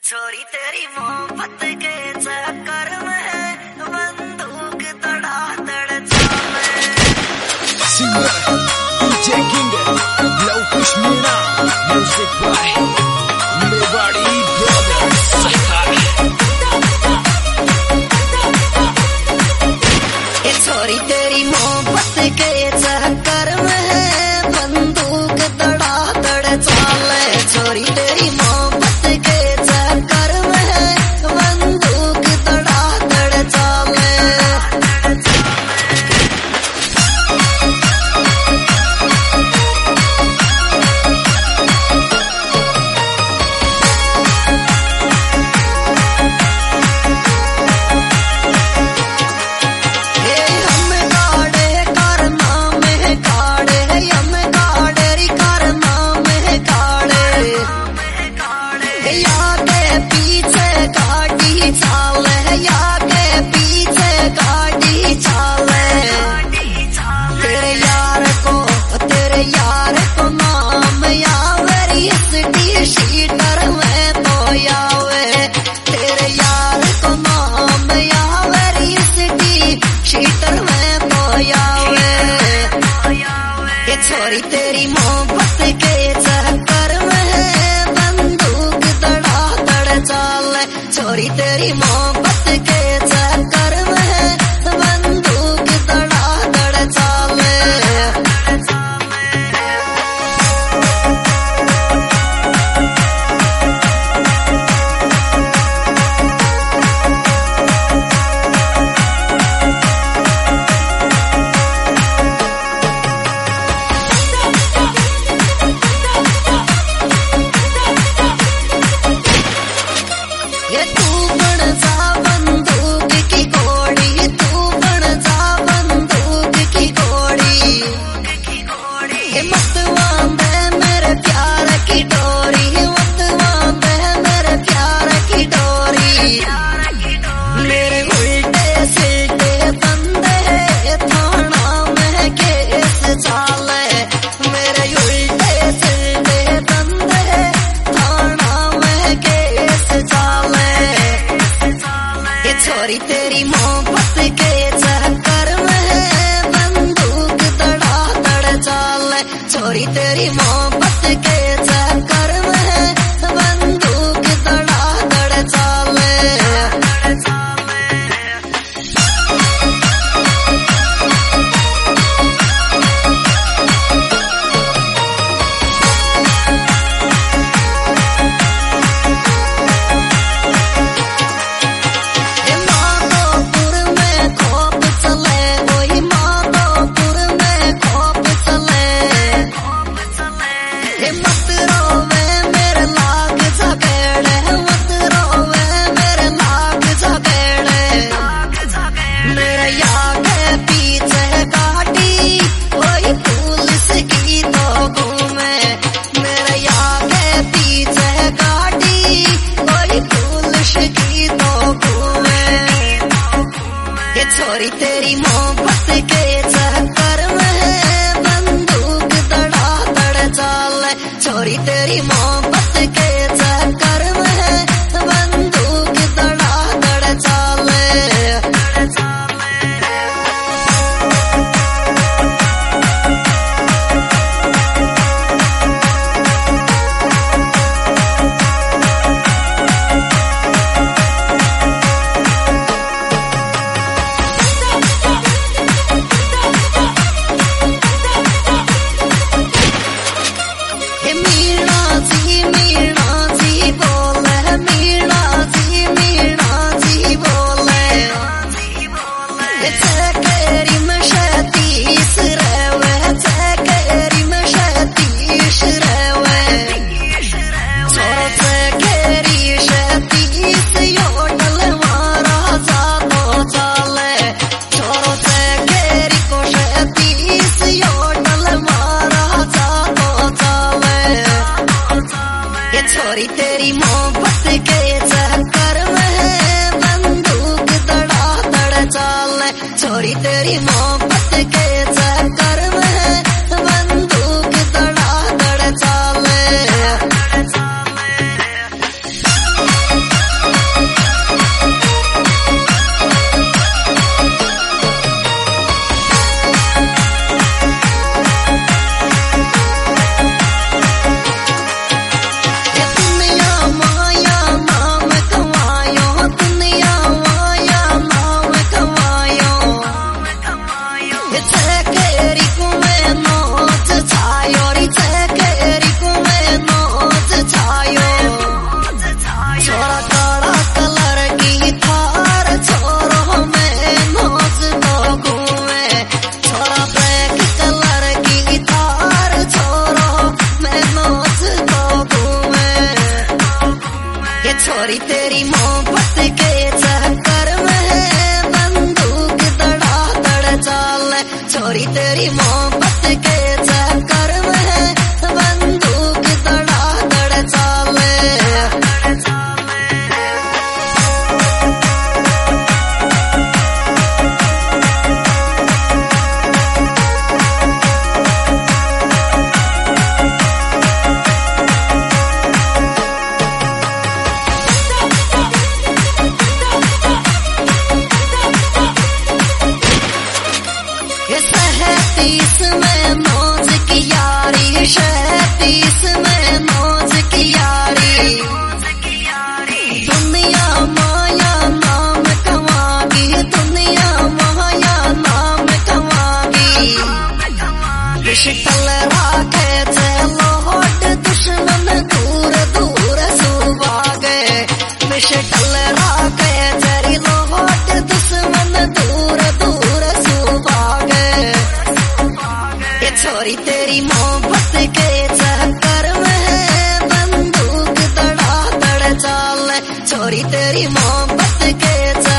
छोरी तेरी मोहब्बत के चक्कर में बंदूक धड़ाधड़ चले। Singer DJ King Love Kashmira Music by Mewari Brothers ये छोरी तेरी मोहब्बत के चक्कर में बंदूक धड़ाधड़ चले। छोरी तेरी मोहब्बत के चक्कर में बंदूक धड़ाधड़ चले। छोरी तेरी मोहब्बत के चक्कर में बंदूक धड़ाधड़ चले। छोरी तेरी मोहब्बत के चक्कर में बंदूक धड़ाधड़ चले। छोरी तेरी मोहब्बत के चक्कर में बंदूक धड़ाधड़ चले। छोरी तेरी मोहब्बत के चक्कर में बंदूक धड़ाधड़ चले। छोरी तेरी मोहब्बत के चक्कर में बंदूक धड़ाधड़ चले। छोरी तेरी मोहब्बत के चक्कर में बंदूक धड़ाधड़ चले। छोरी तेरी मोहब्बत के छोरी तेरी मोहब्बत के चक्कर में है बंदूक दड़ा दड़ चाल। छोरी तेरी मोहब्बत के चक्कर में है बंदूक दड़ा दड़ चाल। तीस में मौज की यारी, 37 में मौज की यारी। दुनिया माया नाम कमागी, दुनिया माया नाम कमागी। पिस्टल राखे चलो होट दुश्मन दूर दूर सुभागे। पिस्टल राखे चलो होट दुश्मन दूर दूर सुभागे। छोरी तेरी मोहब्बत के चक्कर में है बंदूक दड़ा दड़ चाल। छोरी तेरी मोहब्बत के